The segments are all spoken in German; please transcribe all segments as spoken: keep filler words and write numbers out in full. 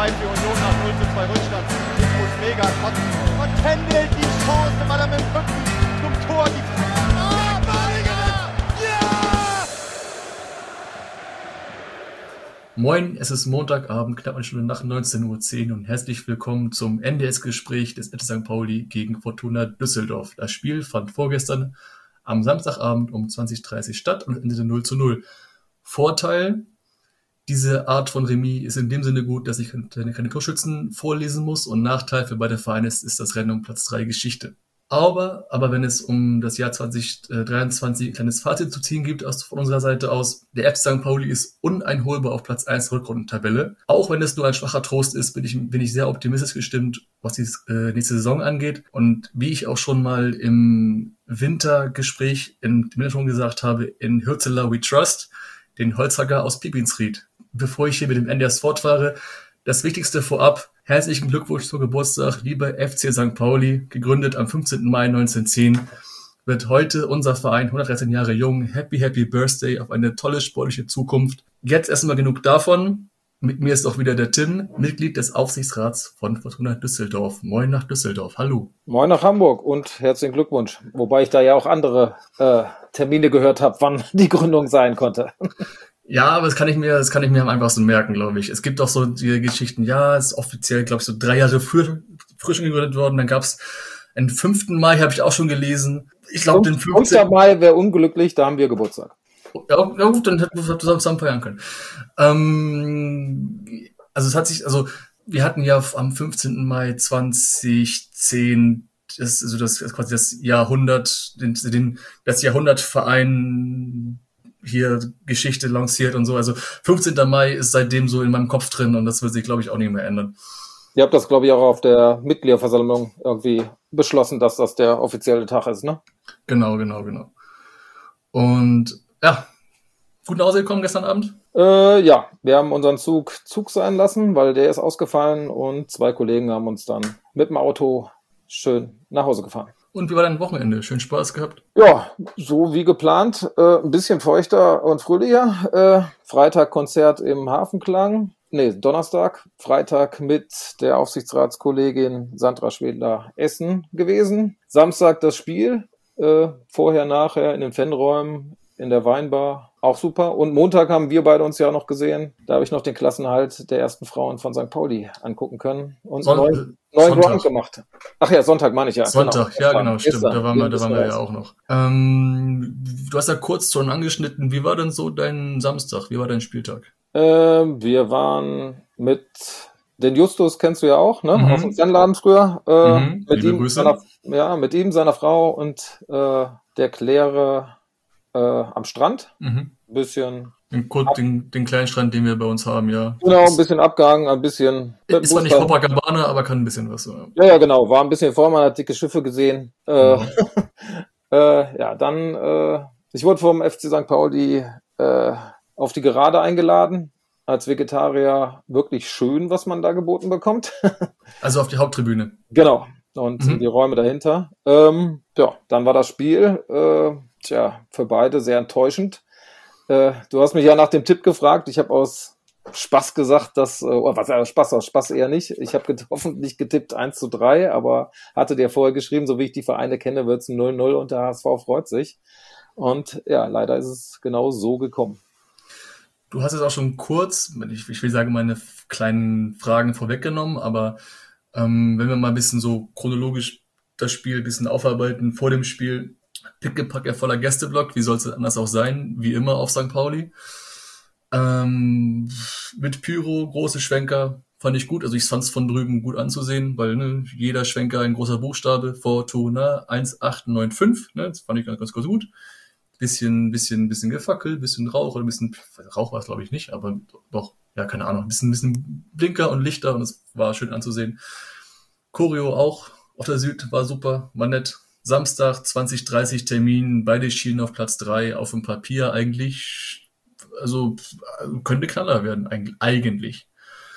zwei für Union nach null zu zwei Rückstand. Nikus Mega trotzdem. Und händelt die Chance, weil er mit dem Rücken zum Tor die... Oh, Balinger! Ja! Moin, es ist Montagabend, knapp eine Stunde nach neunzehn Uhr zehn und herzlich willkommen zum N D S-Gespräch des F C Sankt Pauli gegen Fortuna Düsseldorf. Das Spiel fand vorgestern am Samstagabend um zwanzig Uhr dreißig statt und endete null zu null. Vorteil: Diese Art von Remis ist in dem Sinne gut, dass ich keine, keine Torschützen vorlesen muss, und Nachteil für beide Vereine ist, ist das Rennen um Platz drei Geschichte. Aber, aber wenn es um das Jahr zwanzig dreiundzwanzig ein kleines Fazit zu ziehen gibt aus, von unserer Seite aus, der F C Sankt Pauli ist uneinholbar auf Platz eins der Rückrundentabelle. Auch wenn es nur ein schwacher Trost ist, bin ich, bin ich sehr optimistisch gestimmt, was die äh, nächste Saison angeht. Und wie ich auch schon mal im Wintergespräch in dem schon gesagt habe, in Hürzeler We Trust, den Holzhacker aus Pipinsried. Bevor ich hier mit dem N D S fortfahre, das Wichtigste vorab: Herzlichen Glückwunsch zum Geburtstag, lieber F C Sankt Pauli. Gegründet am fünfzehnten Mai neunzehnhundertzehn, wird heute unser Verein hundertdreizehn Jahre jung. Happy, happy Birthday auf eine tolle sportliche Zukunft. Jetzt erstmal genug davon. Mit mir ist auch wieder der Tim, Mitglied des Aufsichtsrats von Fortuna Düsseldorf. Moin nach Düsseldorf, hallo. Moin nach Hamburg und herzlichen Glückwunsch. Wobei ich da ja auch andere äh, Termine gehört habe, wann die Gründung sein konnte. Ja, aber das kann ich mir, das kann ich mir am einfachsten merken, glaube ich. Es gibt auch so die Geschichten, ja, es ist offiziell, glaube ich, so drei Jahre früher, früher schon gegründet worden. Dann gab's einen fünften Mai, habe ich auch schon gelesen. Ich glaube, den fünfzehnten fünfzehnten Mai wäre unglücklich, da haben wir Geburtstag. Ja, ja gut, dann hätten wir zusammen feiern können. Ähm, also es hat sich, also wir hatten ja am fünfzehnten Mai zweitausendzehn das, also das quasi das Jahrhundert, den, den das Jahrhundertverein hier Geschichte lanciert und so. Also fünfzehnten Mai ist seitdem so in meinem Kopf drin, und das wird sich, glaube ich, auch nicht mehr ändern. Ihr habt das, glaube ich, auch auf der Mitgliederversammlung irgendwie beschlossen, dass das der offizielle Tag ist, ne? Genau, genau, genau. Und ja, gut nach Hause gekommen gestern Abend? Äh, ja, wir haben unseren Zug Zug sein lassen, weil der ist ausgefallen, und zwei Kollegen haben uns dann mit dem Auto schön nach Hause gefahren. Und wie war dein Wochenende? Schön Spaß gehabt? Ja, so wie geplant. Äh, ein bisschen feuchter und fröhlicher. Äh, Freitag Konzert im Hafenklang. Nee, Donnerstag. Freitag mit der Aufsichtsratskollegin Sandra Schwedler Essen gewesen. Samstag das Spiel. Äh, vorher, nachher in den Fanräumen, in der Weinbar. Auch super. Und Montag haben wir beide uns ja noch gesehen. Da habe ich noch den Klassenhalt der ersten Frauen von Sankt Pauli angucken können. Und Son- neun, neun Ground gemacht. Ach ja, Sonntag meine ich ja. Sonntag, genau. ja genau, stimmt. Gestern. Da waren wir, da waren wir Ja, ja auch noch. Ähm, du hast ja kurz schon angeschnitten. Wie war denn so dein Samstag? Wie war dein Spieltag? Äh, wir waren mit den Justus, kennst du ja auch, ne? Mhm. Aus dem Fanladen früher. Äh, Mhm. mit Liebe ihm, Grüße. seiner, ja, mit ihm, seiner Frau und äh, der Claire äh, am Strand. Mhm. Ein bisschen, Den, Kur- den, den kleinen Strand, den wir bei uns haben, ja. genau, ein bisschen abgegangen, ein bisschen. mit Ist zwar nicht Booster. Copacabana, aber kann ein bisschen was. Ja. Ja, ja, genau. War ein bisschen vor, man hat dicke Schiffe gesehen. Äh, Mhm. äh, ja, dann, äh, ich wurde vom F C Sankt Pauli äh, auf die Gerade eingeladen. Als Vegetarier wirklich schön, was man da geboten bekommt. Also auf die Haupttribüne. Genau. Und Mhm. die Räume dahinter. Ähm, ja, dann war das Spiel, äh, tja, für beide sehr enttäuschend. Äh, du hast mich ja nach dem Tipp gefragt. Ich habe aus Spaß gesagt, dass, äh, oh, was, äh, Spaß aus Spaß eher nicht. Ich habe get- hoffentlich getippt eins zu drei, aber hatte dir vorher geschrieben, so wie ich die Vereine kenne, wird es ein null null und der H S V freut sich. Und ja, leider ist es genau so gekommen. Du hast es auch schon kurz, ich, ich will sagen, meine f- kleinen Fragen vorweggenommen, aber ähm, wenn wir mal ein bisschen so chronologisch das Spiel ein bisschen aufarbeiten vor dem Spiel, pickepacke voller Gästeblock, wie soll es anders auch sein, wie immer auf Sankt Pauli. Ähm, mit Pyro, große Schwenker, fand ich gut, also ich fand es von drüben gut anzusehen, weil ne, jeder Schwenker ein großer Buchstabe, Fortuna eins acht neun fünf, ne, das fand ich ganz, ganz gut. Bisschen, bisschen, bisschen gefackelt, bisschen Rauch oder ein bisschen, Rauch war es glaube ich nicht, aber doch, ja, keine Ahnung, ein bisschen, bisschen Blinker und Lichter, und es war schön anzusehen. Choreo auch auf der Süd war super, war nett. Samstag zwanzig dreißig Termin, beide schienen auf Platz drei, auf dem Papier eigentlich, also könnte Knaller werden, eigentlich.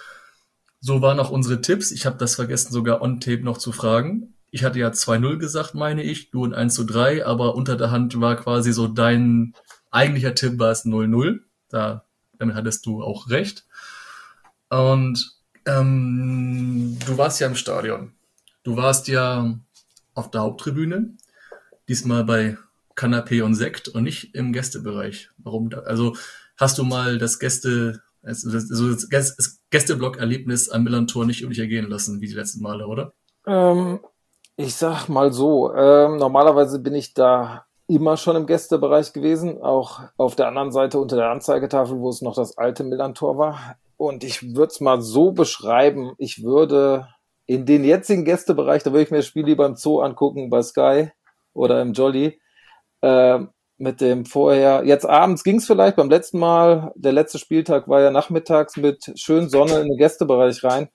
So waren auch unsere Tipps. Ich habe das vergessen, sogar on tape noch zu fragen. Ich hatte ja zwei null gesagt, meine ich, du ein eins zu drei, aber unter der Hand war quasi so dein eigentlicher Tipp, war es null null. Da, damit hattest du auch recht. Und Ähm, du warst ja im Stadion. Du warst ja auf der Haupttribüne, diesmal bei Kanapé und Sekt und nicht im Gästebereich. Warum da? Also hast du mal das Gäste, also das, also das Gästeblock-Erlebnis am Millantor nicht über dich ergehen lassen, wie die letzten Male, oder? Ähm, ich sag mal so, ähm, normalerweise bin ich da immer schon im Gästebereich gewesen, auch auf der anderen Seite unter der Anzeigetafel, wo es noch das alte Millantor war. Und ich würde es mal so beschreiben, ich würde in den jetzigen Gästebereich, da würde ich mir das Spiel lieber im Zoo angucken, bei Sky oder im Jolly, äh, mit dem vorher, jetzt abends ging es vielleicht, beim letzten Mal, der letzte Spieltag war ja nachmittags mit schön Sonne in den Gästebereich rein.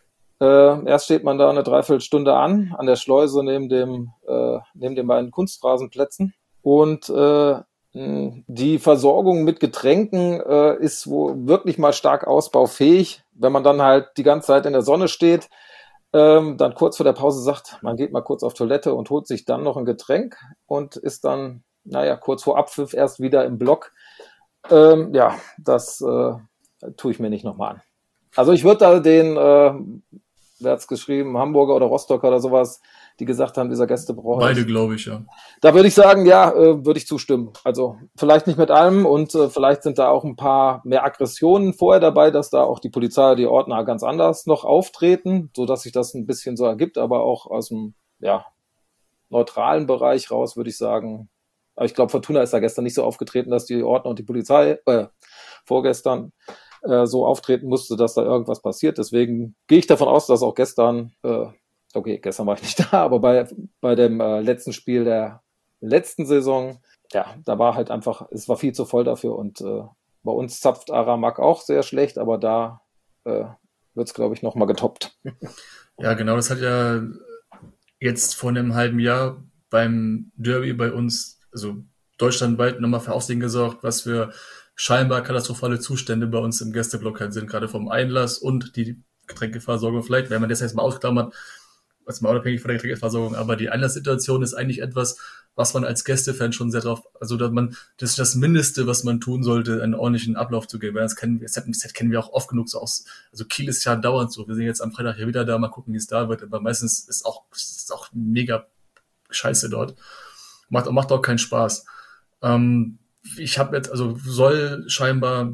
Äh, erst steht man da eine Dreiviertelstunde an, an der Schleuse neben dem, äh, neben den beiden Kunstrasenplätzen. Und äh, die Versorgung mit Getränken äh, ist wo wirklich mal stark ausbaufähig. Wenn man dann halt die ganze Zeit in der Sonne steht, ähm, dann kurz vor der Pause sagt, man geht mal kurz auf Toilette und holt sich dann noch ein Getränk und ist dann, naja, kurz vor Abpfiff erst wieder im Block. Ähm, ja, das äh, tue ich mir nicht nochmal an. Also ich würde da den, äh, wer hat's geschrieben, Hamburger oder Rostocker oder sowas, die gesagt haben, dieser Gäste braucht. Beide, glaube ich, ja. Da würde ich sagen, ja, äh, würde ich zustimmen. Also vielleicht nicht mit allem und äh, vielleicht sind da auch ein paar mehr Aggressionen vorher dabei, dass da auch die Polizei, die Ordner ganz anders noch auftreten, sodass sich das ein bisschen so ergibt, aber auch aus dem ja, neutralen Bereich raus würde ich sagen, aber ich glaube, Fortuna ist da gestern nicht so aufgetreten, dass die Ordner und die Polizei äh, vorgestern äh, so auftreten musste, dass da irgendwas passiert. Deswegen gehe ich davon aus, dass auch gestern äh, okay, gestern war ich nicht da, aber bei, bei dem äh, letzten Spiel der letzten Saison, ja, da war halt einfach, es war viel zu voll dafür und äh, bei uns zapft Aramak auch sehr schlecht, aber da äh, wird es, glaube ich, nochmal getoppt. Ja, genau, das hat ja jetzt vor einem halben Jahr beim Derby bei uns, also deutschlandweit nochmal für Aufsehen gesorgt, was für scheinbar katastrophale Zustände bei uns im Gästeblock halt sind, gerade vom Einlass und die Getränkeversorgung vielleicht, wenn man das jetzt mal ausklammert, was mal unabhängig von der Getränkeversorgung, aber die Einlasssituation ist eigentlich etwas, was man als Gästefan schon sehr drauf, also dass man, das ist das Mindeste, was man tun sollte, einen ordentlichen Ablauf zu geben. Das kennen wir, das kennen wir auch oft genug so aus, also Kiel ist ja dauernd so, wir sind jetzt am Freitag hier wieder da, mal gucken, wie es da wird, aber meistens ist auch, ist auch mega scheiße dort. Macht, macht auch keinen Spaß. Ähm, ich habe jetzt, also soll scheinbar,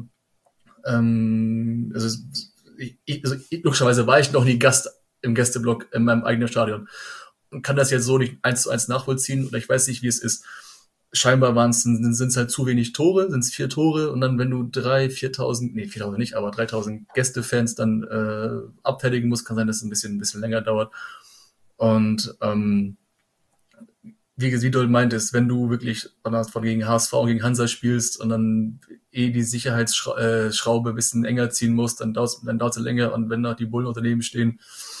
ähm, also, ich, also logischerweise war ich noch nie Gast im Gästeblock in meinem eigenen Stadion und kann das jetzt so nicht eins zu eins nachvollziehen oder ich weiß nicht, wie es ist. Scheinbar waren es, sind es halt zu wenig Tore, sind es vier Tore und dann, wenn du drei, viertausend, nee, viertausend nicht, aber dreitausend Gästefans dann äh, abfertigen musst, kann sein, dass es ein bisschen, ein bisschen länger dauert. Und ähm, wie Sidol meint es, wenn du wirklich von gegen H S V und gegen Hansa spielst und dann eh die Sicherheitsschraube ein bisschen enger ziehen musst, dann dauert es dann dauert's länger und wenn noch die Bullen daneben stehen.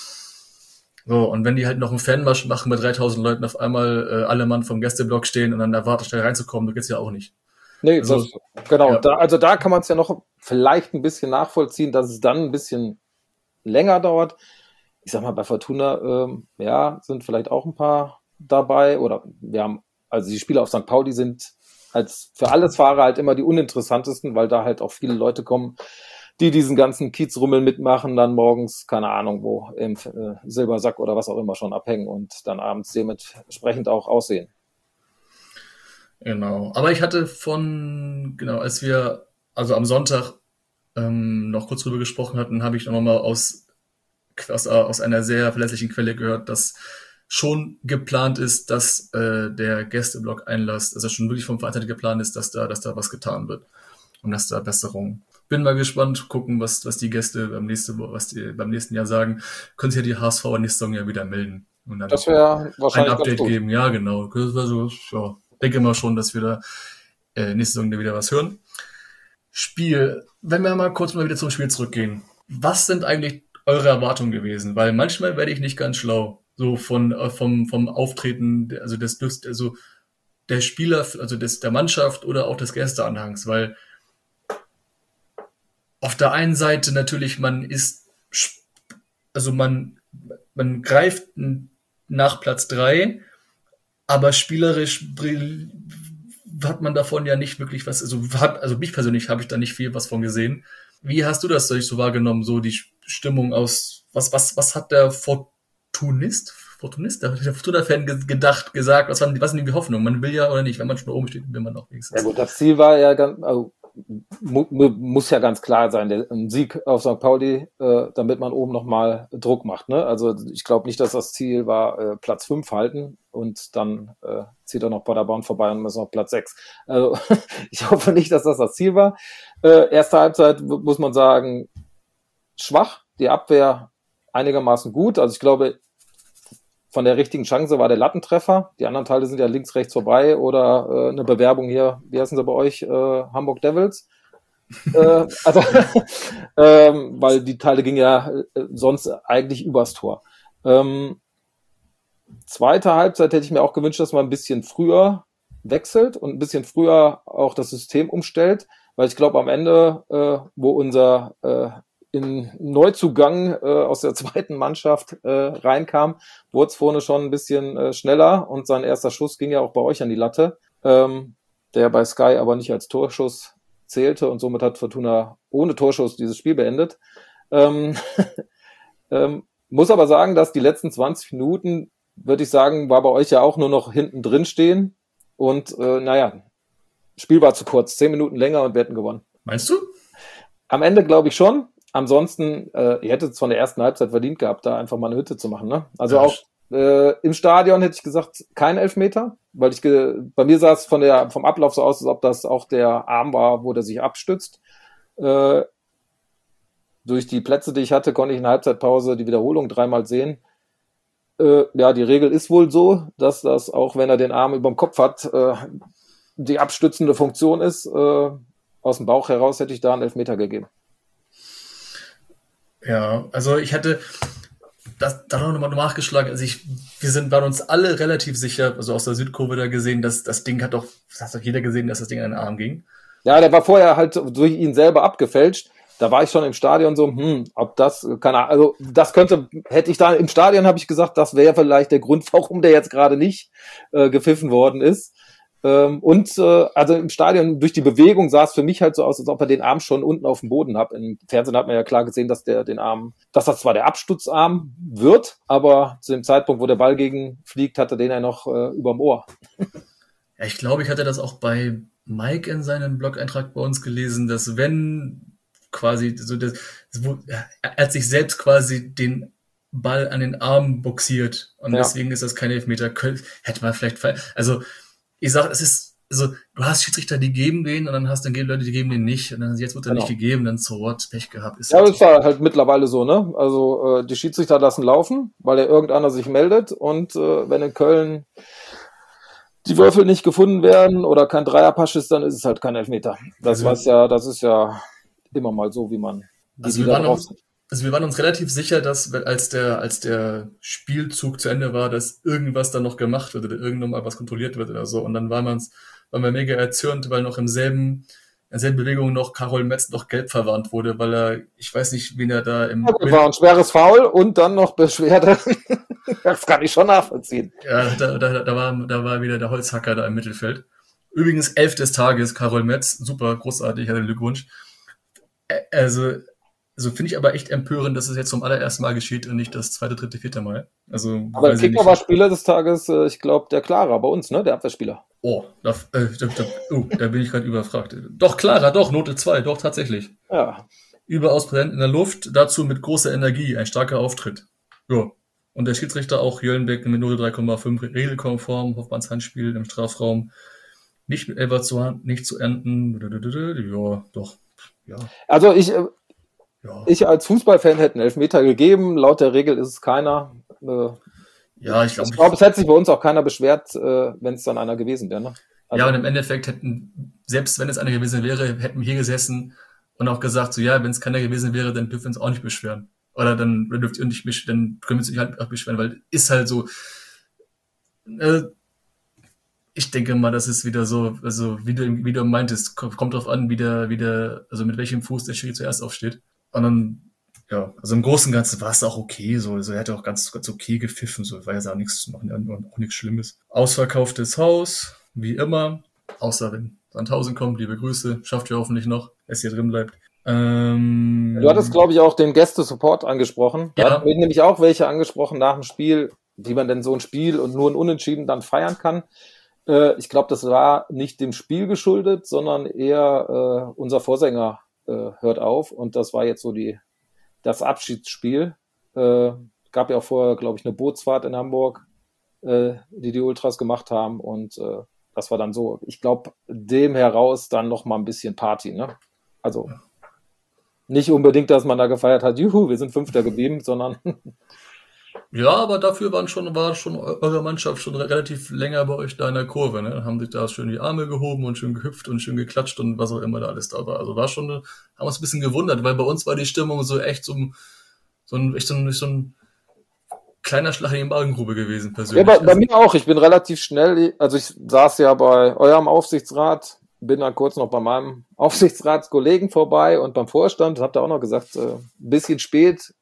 So, und wenn die halt noch einen Fanmarsch machen mit dreitausend Leuten auf einmal äh, alle Mann vom Gästeblock stehen und dann erwartet schnell reinzukommen, das geht's ja auch nicht. Nee, also, das, genau. Ja. Da, also da kann man es ja noch vielleicht ein bisschen nachvollziehen, dass es dann ein bisschen länger dauert. Ich sag mal, bei Fortuna, ähm, ja, sind vielleicht auch ein paar dabei oder wir haben, also die Spiele auf Sankt Pauli sind als für alles Fahrer halt immer die uninteressantesten, weil da halt auch viele Leute kommen, die diesen ganzen Kiezrummel mitmachen, dann morgens, keine Ahnung wo, im äh, Silbersack oder was auch immer schon abhängen und dann abends dementsprechend auch aussehen. Genau. Aber ich hatte von, genau, als wir, also am Sonntag ähm, noch kurz drüber gesprochen hatten, habe ich noch mal aus, aus, aus einer sehr verlässlichen Quelle gehört, dass schon geplant ist, dass äh, der Gästeblock Einlass, also schon wirklich vom Verein geplant ist, dass da, dass da was getan wird und dass da Besserungen. Bin mal gespannt, gucken, was, was die Gäste beim nächsten, was die beim nächsten Jahr sagen. Können sich ja die H S V nächste Saison ja wieder melden und dann das wäre wahrscheinlich ein Update geben. Ja, genau. Das war so, ja, denke mal schon, dass wir da äh, nächste Saison wieder was hören. Spiel. Wenn wir mal kurz mal wieder zum Spiel zurückgehen. Was sind eigentlich eure Erwartungen gewesen? Weil manchmal werde ich nicht ganz schlau. So von, äh, vom, vom Auftreten, also des, also der Spieler, also des, der Mannschaft oder auch des Gästeanhangs, weil auf der einen Seite natürlich, man ist, also man, man greift nach Platz drei, aber spielerisch hat man davon ja nicht wirklich was, also hat, also mich persönlich habe ich da nicht viel was von gesehen. Wie hast du das so wahrgenommen, so die Stimmung aus, was, was, was hat der Fortunist, Fortunist, der Fortuna-Fan ge- gedacht, gesagt, was waren, was sind die Hoffnungen? Man will ja oder nicht, wenn man schon oben steht, will man auch wenigstens. Ja gut, das Ziel war ja ganz, also, mu, mu, muss ja ganz klar sein, der, ein Sieg auf Sankt Pauli, äh, damit man oben nochmal Druck macht. Ne? Also ich glaube nicht, dass das Ziel war, äh, Platz fünf halten und dann äh, zieht er noch Paderborn vorbei und ist noch Platz sechs. Also ich hoffe nicht, dass das das Ziel war. Äh, erste Halbzeit muss man sagen, schwach, die Abwehr einigermaßen gut. Also ich glaube, von der richtigen Chance war der Lattentreffer. Die anderen Teile sind ja links, rechts vorbei oder äh, eine Bewerbung hier, wie heißen sie bei euch, äh, Hamburg Devils. äh, also, ähm, weil die Teile gingen ja äh, sonst eigentlich übers Tor. Ähm, zweite Halbzeit hätte ich mir auch gewünscht, dass man ein bisschen früher wechselt und ein bisschen früher auch das System umstellt, weil ich glaube am Ende, äh, wo unser äh, in Neuzugang äh, aus der zweiten Mannschaft äh, reinkam, wurde es vorne schon ein bisschen äh, schneller und sein erster Schuss ging ja auch bei euch an die Latte, ähm, der bei Sky aber nicht als Torschuss zählte und somit hat Fortuna ohne Torschuss dieses Spiel beendet. Ähm, ähm, muss aber sagen, dass die letzten zwanzig Minuten, würde ich sagen, war bei euch ja auch nur noch hinten drin stehen und äh, naja, Spiel war zu kurz, zehn Minuten länger und wir hätten gewonnen. Meinst du? Am Ende glaube ich schon. Ansonsten, äh, ihr hättet es von der ersten Halbzeit verdient gehabt, da einfach mal eine Hütte zu machen. Ne? Also Ja, auch äh, im Stadion hätte ich gesagt, kein Elfmeter, weil ich ge- bei mir sah es von der vom Ablauf so aus, als ob das auch der Arm war, wo der sich abstützt. Äh, durch die Plätze, die ich hatte, konnte ich in der Halbzeitpause die Wiederholung dreimal sehen. Äh, ja, die Regel ist wohl so, dass das, auch wenn er den Arm über dem Kopf hat, äh, die abstützende Funktion ist. Äh, aus dem Bauch heraus hätte ich da einen Elfmeter gegeben. Ja, also ich hatte das da noch mal nachgeschlagen. Also ich, wir sind waren uns alle relativ sicher, also aus der Südkurve da gesehen, dass das Ding hat doch, das hat doch jeder gesehen, dass das Ding an den Arm ging. Ja, der war vorher halt durch ihn selber abgefälscht. Da war ich schon im Stadion so, hm, ob das, keine Ahnung, also das könnte, hätte ich da im Stadion, habe ich gesagt, das wäre vielleicht der Grund, warum der jetzt gerade nicht äh, gepfiffen worden ist. Ähm, und äh, also im Stadion durch die Bewegung sah es für mich halt so aus, als ob er den Arm schon unten auf dem Boden hat. Im Fernsehen hat man ja klar gesehen, dass der den Arm, dass das zwar der Abstutzarm wird, aber zu dem Zeitpunkt, wo der Ball gegen fliegt, hat er den ja noch äh, überm Ohr. Ja, ich glaube, ich hatte das auch bei Mike in seinem Blog-Eintrag bei uns gelesen, dass wenn quasi so das, wo, er hat sich selbst quasi den Ball an den Arm boxiert und Ja. deswegen ist das kein Elfmeter. Könnt- Hätte man vielleicht, fall- also ich sag, es ist, also du hast Schiedsrichter, die geben den und dann hast dann Leute, die geben den nicht und dann jetzt wird er Genau. nicht gegeben, dann so what, Pech gehabt. Ist Ja, halt das ist ja halt mittlerweile so, ne? Also äh, die Schiedsrichter lassen laufen, weil ja irgendeiner sich meldet und äh, wenn in Köln die Würfel nicht gefunden werden oder kein Dreierpasch ist, dann ist es halt kein Elfmeter. Das Also- weiß ja, das ist ja immer mal so, wie man die Also wir, Liga waren drauf uns, also wir waren uns relativ sicher, dass als der, als der Spielzug zu Ende war, dass irgendwas da noch gemacht wird oder irgendwann mal was kontrolliert wird oder so. Und dann waren wir uns, waren wir mega erzürnt, weil noch im selben, in derselben Bewegung noch Karol Metz noch gelb verwarnt wurde, weil er, ich weiß nicht, wen er da im, Das war ein schweres Foul und dann noch Beschwerde. Das kann ich schon nachvollziehen. ja, da, da, da war, da war wieder der Holzhacker da im Mittelfeld. Übrigens elf des Tages, Karol Metz, super, großartig, herzlichen Glückwunsch. Ä- Also, also finde ich aber echt empörend, dass es jetzt zum allerersten Mal geschieht und nicht das zweite, dritte, vierte Mal. Also, Aber weiß der ich Kicker nicht. war Spieler des Tages, äh, ich glaube, der Clara bei uns, ne? Der Abwehrspieler. Oh, da, äh, da, da, oh, da bin ich gerade überfragt. Doch, Clara, doch, Note zwei, doch, tatsächlich. Ja. Überaus präsent in der Luft, dazu mit großer Energie, ein starker Auftritt. Ja. Und der Schiedsrichter auch Jöllenbeck mit Note drei Komma fünf, regelkonform, Hoffmanns Handspiel im Strafraum, nicht mit Elfer zu Hand, nicht zu enden. Ja, doch. Ja, Also ich, äh, ja. ich als Fußballfan hätte einen Elfmeter gegeben. Laut der Regel ist es keiner. Äh, Ja, ich ich glaube, glaube, es hätte sich bei uns auch keiner beschwert, äh, wenn es dann einer gewesen wäre. Ne? Also, ja, und im Endeffekt hätten, selbst wenn es einer gewesen wäre, hätten wir hier gesessen und auch gesagt, so ja, wenn es keiner gewesen wäre, dann dürfen wir uns auch nicht beschweren. Oder dann dürft ihr nicht beschweren, dann können wir uns nicht halt auch beschweren, weil ist halt so. Äh, ich denke mal, das ist wieder so, also wie du, wie du meintest, kommt, kommt drauf an, wie der, wie der, also mit welchem Fuß der Schiri zuerst aufsteht. Und dann, ja, also im Großen und Ganzen war es auch okay, so, also er hat auch ganz, ganz okay gepfiffen, so, war ja auch nichts, auch, auch nichts Schlimmes. Ausverkauftes Haus, wie immer, außer wenn Sandhausen kommt, liebe Grüße, schafft ihr hoffentlich noch, dass ihr drin bleibt. Ähm, Du hattest, glaube ich, auch den Gäste-Support angesprochen. Da Ja. hatten wir nämlich auch welche angesprochen nach dem Spiel, wie man denn so ein Spiel und nur ein Unentschieden dann feiern kann. Äh, ich glaube, das war nicht dem Spiel geschuldet, sondern eher äh, unser Vorsänger äh, hört auf. Und das war jetzt so die das Abschiedsspiel. Äh, gab ja auch vorher, glaube ich, eine Bootsfahrt in Hamburg, äh, die die Ultras gemacht haben. Und äh, das war dann so, ich glaube, dem heraus dann noch mal ein bisschen Party. Ne? Also nicht unbedingt, dass man da gefeiert hat, juhu, wir sind Fünfter geblieben, sondern Ja, aber dafür waren schon, war schon eure Mannschaft schon relativ länger bei euch da in der Kurve, ne? Haben sich da schön die Arme gehoben und schön gehüpft und schön geklatscht und was auch immer da alles da war. Also war schon, haben uns ein bisschen gewundert, weil bei uns war die Stimmung so echt so, ein- so ein, echt so ein, so ein kleiner Schlag in die Magengrube gewesen, ja, persönlich. bei, bei Also, mir auch. Ich bin relativ schnell, also ich saß ja bei eurem Aufsichtsrat, bin dann kurz noch bei meinem Aufsichtsratskollegen vorbei und beim Vorstand, habt ihr auch noch gesagt, äh, ein bisschen spät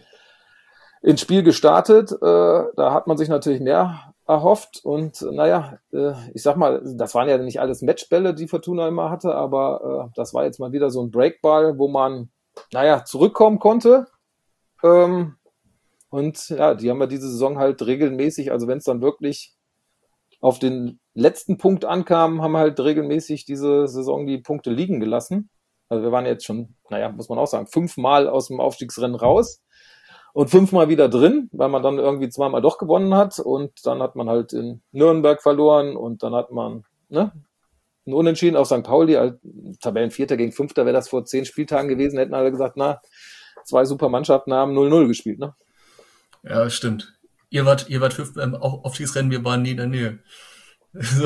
ins Spiel gestartet. Äh, da hat man sich natürlich mehr erhofft und äh, naja, äh, ich sag mal, das waren ja nicht alles Matchbälle, die Fortuna immer hatte, aber äh, das war jetzt mal wieder so ein Breakball, wo man, naja, zurückkommen konnte. Ähm, und ja, die haben ja diese Saison halt regelmäßig, also wenn es dann wirklich auf den letzten Punkt ankam, haben halt regelmäßig diese Saison die Punkte liegen gelassen. Also wir waren jetzt schon, naja, muss man auch sagen, fünfmal aus dem Aufstiegsrennen raus und fünfmal wieder drin, weil man dann irgendwie zweimal doch gewonnen hat und dann hat man halt in Nürnberg verloren und dann hat man ne, ein Unentschieden auf Sankt Pauli, als Tabellenvierter gegen Fünfter, wäre das vor zehn Spieltagen gewesen, hätten alle gesagt, na, zwei super Mannschaften haben null null gespielt, ne? ja, stimmt. Ihr wart, ihr wart fünf, ähm, auch auf dieses Rennen, wir waren nie in der Nähe. So.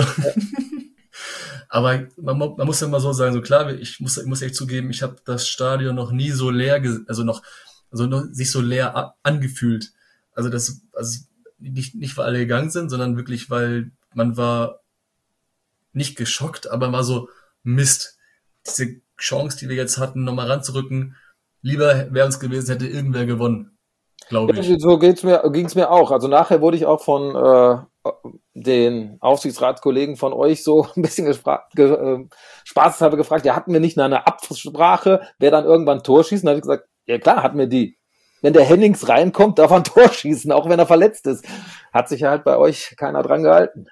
Aber man, mu- man muss ja mal so sagen, so klar, ich muss, ich muss echt zugeben, ich habe das Stadion noch nie so leer, ge- also noch, also noch, sich so leer a- angefühlt. Also das, also nicht, nicht weil alle gegangen sind, sondern wirklich, weil man war nicht geschockt, aber war so, Mist, diese Chance, die wir jetzt hatten, nochmal ranzurücken, lieber wäre uns gewesen, hätte irgendwer gewonnen, glaube ich. So geht's mir, ging's mir auch. Also nachher wurde ich auch von äh, den Aufsichtsratskollegen von euch so ein bisschen gefragt, ge, äh, spaßeshalber gefragt, ja, hatten wir nicht eine Absprache, wer dann irgendwann ein Tor schießen? Da habe ich gesagt, ja klar, hatten wir die. Wenn der Hennings reinkommt, darf er ein Tor schießen, auch wenn er verletzt ist. Hat sich halt bei euch keiner dran gehalten.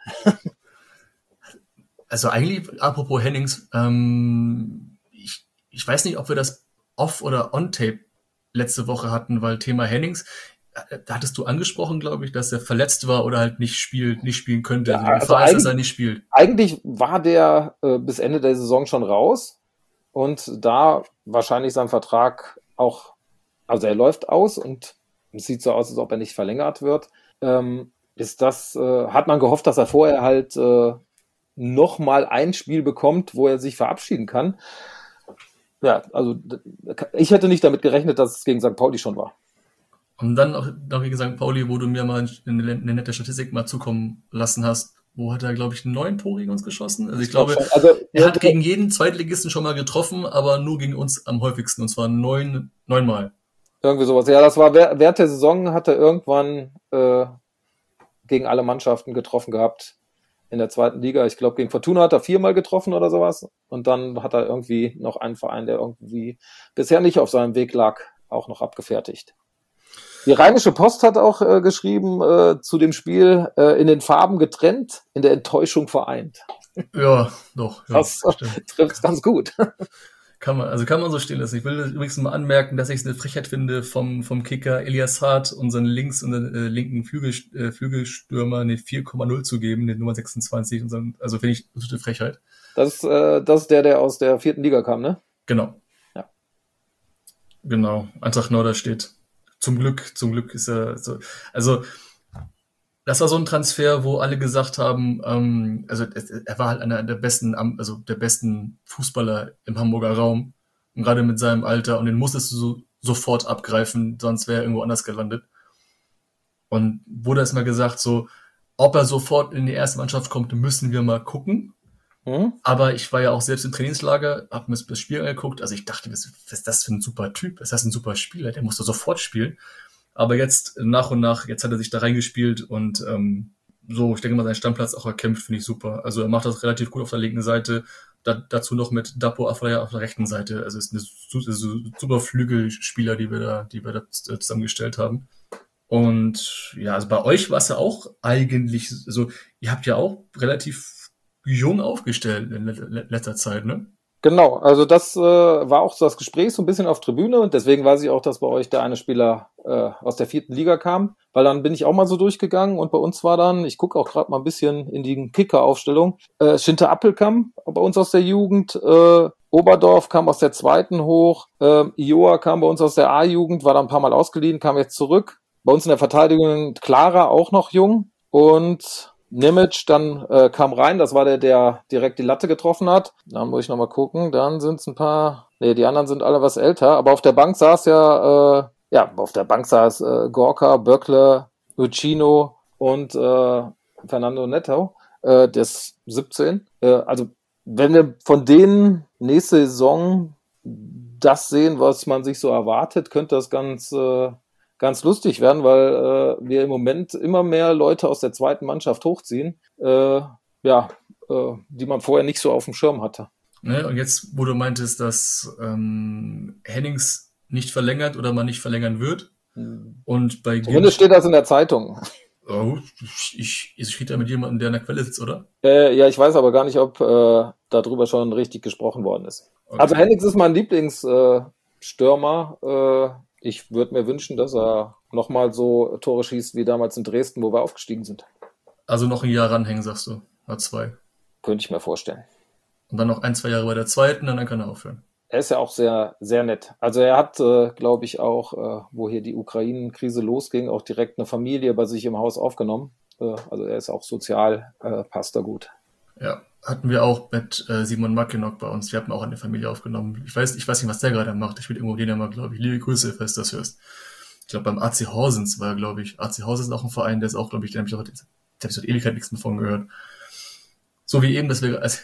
Also eigentlich, apropos Hennings, ähm, ich, ich weiß nicht, ob wir das off- oder on-tape letzte Woche hatten, weil Thema Hennings, äh, da hattest du angesprochen, glaube ich, dass er verletzt war oder halt nicht spielt, nicht spielen könnte. Ja, Also die also Gefahr ist, dass eigentlich- er nicht spielt. Eigentlich war der äh, bis Ende der Saison schon raus und da wahrscheinlich sein Vertrag auch, also er läuft aus und es sieht so aus, als ob er nicht verlängert wird. Ähm, ist das, äh, hat man gehofft, dass er vorher halt äh, noch mal ein Spiel bekommt, wo er sich verabschieden kann. Ja, also d- ich hätte nicht damit gerechnet, dass es gegen Sankt Pauli schon war. Und dann noch, noch gegen Sankt Pauli, wo du mir mal eine, eine nette Statistik mal zukommen lassen hast, wo hat er, glaube ich, neun Tore gegen uns geschossen? Also ich glaube, schon. Also, er hat gegen jeden Zweitligisten schon mal getroffen, aber nur gegen uns am häufigsten, und zwar neun, neunmal. irgendwie sowas. Ja, das war wer- während der Saison hat er irgendwann äh, gegen alle Mannschaften getroffen gehabt in der zweiten Liga. Ich glaube, gegen Fortuna hat er viermal getroffen oder sowas. Und dann hat er irgendwie noch einen Verein, der irgendwie bisher nicht auf seinem Weg lag, auch noch abgefertigt. Die Rheinische Post hat auch äh, geschrieben äh, zu dem Spiel äh, in den Farben getrennt, in der Enttäuschung vereint. Ja, doch. Ja, Das stimmt. trifft es ganz gut. Kann man, also kann man so stehen lassen. Ich will übrigens mal anmerken, dass ich es eine Frechheit finde vom, vom Kicker Elias Hart, unseren links, unseren äh, linken Flügel, äh, Flügelstürmer eine vier Komma null zu geben, den Nummer sechsundzwanzig. Unseren, also finde ich eine Frechheit. Das, äh, das ist der, der aus der vierten Liga kam, ne? Genau. Ja. Genau. Eintracht Norder steht. Zum Glück, zum Glück ist er so. Also, das war so ein Transfer, wo alle gesagt haben, ähm, also es- er war halt einer der besten, Am- also der besten Fußballer im Hamburger Raum. Und gerade mit seinem Alter, und den musstest du so, sofort abgreifen, sonst wäre er irgendwo anders gelandet. Und wurde erstmal gesagt, so, ob er sofort in die erste Mannschaft kommt, müssen wir mal gucken. Hm? Aber ich war ja auch selbst im Trainingslager, hab mir das Spiel angeguckt, also ich dachte, was was ist das für ein super Typ, was ist das ein super Spieler, der musste sofort spielen. Aber jetzt nach und nach, jetzt hat er sich da reingespielt und ähm, so, ich denke mal, seinen Stammplatz auch erkämpft, finde ich super. Also er macht das relativ gut auf der linken Seite, da, dazu noch mit Dapo Aflaya auf der rechten Seite. Also es ist eine su- super Flügelspieler, die wir da, die wir da zusammengestellt haben. Und ja, also bei euch war es ja auch eigentlich so, ihr habt ja auch relativ jung aufgestellt in let- letzter Zeit, ne? Genau, also das äh, war auch so das Gespräch so ein bisschen auf Tribüne und deswegen weiß ich auch, dass bei euch der eine Spieler äh, aus der vierten Liga kam, weil dann bin ich auch mal so durchgegangen und bei uns war dann, ich gucke auch gerade mal ein bisschen in die Kicker-Aufstellung, äh, Schinter Appelkamp bei uns aus der Jugend, äh, Oberdorf kam aus der zweiten hoch, äh, Ioa kam bei uns aus der A-Jugend, war da ein paar Mal ausgeliehen, kam jetzt zurück. Bei uns in der Verteidigung Clara auch noch jung und Nimic dann äh, kam rein, das war der, der direkt die Latte getroffen hat. Dann muss ich nochmal gucken, dann sind es ein paar, nee, die anderen sind alle was älter, aber auf der Bank saß ja, äh, ja, auf der Bank saß äh, Gorka, Böckle, Lucino und äh, Fernando Neto, äh, der ist siebzehn. Äh, also wenn wir von denen nächste Saison das sehen, was man sich so erwartet, könnte das ganz... Äh, ganz lustig werden, weil äh, wir im Moment immer mehr Leute aus der zweiten Mannschaft hochziehen, äh, ja, äh, die man vorher nicht so auf dem Schirm hatte. Ne? Und jetzt, wo du meintest, dass ähm, Hennings nicht verlängert oder man nicht verlängern wird. Hm. Und bei Zumindest steht das in der Zeitung. Oh, ich, ich rede da mit jemandem, der in der Quelle sitzt, oder? Äh, ja, ich weiß aber gar nicht, ob äh, darüber schon richtig gesprochen worden ist. Okay. Also Hennings ist mein Lieblingsstürmer. Äh, Ich würde mir wünschen, dass er nochmal so Tore schießt wie damals in Dresden, wo wir aufgestiegen sind. Also noch ein Jahr ranhängen, sagst du? Oder zwei? Könnte ich mir vorstellen. Und dann noch ein, zwei Jahre bei der zweiten, und dann kann er aufhören. Er ist ja auch sehr, sehr nett. Also er hat, äh, glaube ich, auch, äh, wo hier die Ukraine-Krise losging, auch direkt eine Familie bei sich im Haus aufgenommen. Äh, also er ist auch sozial, äh, passt da gut. Ja, hatten wir auch mit äh, Simon Mackenock bei uns. Wir hatten auch eine Familie aufgenommen. Ich weiß, ich weiß nicht, was der gerade macht. Ich will irgendwo den mal, glaube ich. Liebe Grüße, falls du das hörst. Ich glaube, beim A C Horsens war er, glaube ich. A C Horsens ist auch ein Verein, der ist auch, glaube ich, der habe ich auch, der habe ich seit Ewigkeit nichts mehr von gehört. So wie eben, dass wir, also,